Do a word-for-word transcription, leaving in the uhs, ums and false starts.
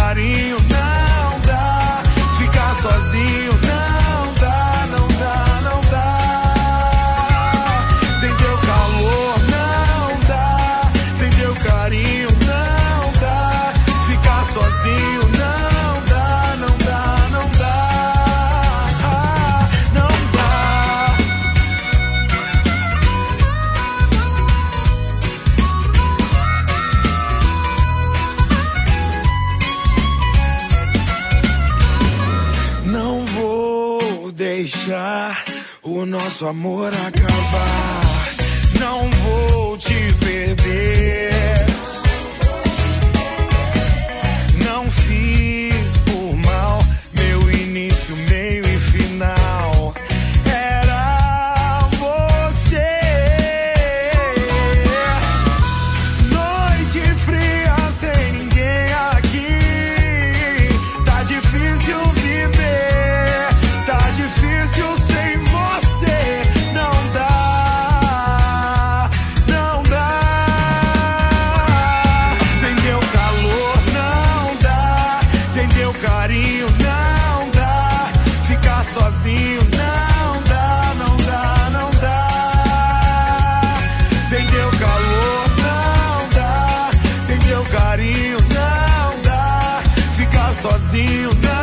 carinho não dá. Ficar sozinho não dá, não dá, não dá. Sem teu calor não dá, sem teu carinho não dá. Ficar sozinho não dá, não dá, não dá, não dá. Não vou deixar o nosso amor acabar. Não vou te perder. Não fiz por mal, meu início, meio e final era você. Noite fria sem ninguém aqui, tá difícil viver, tá difícil sem você. Não dá, não dá. Sem teu calor não dá, sem teu carinho não dá. Ficar sozinho não dá, não dá, não dá. Sem teu calor não dá, sem teu carinho não dá. Ficar sozinho não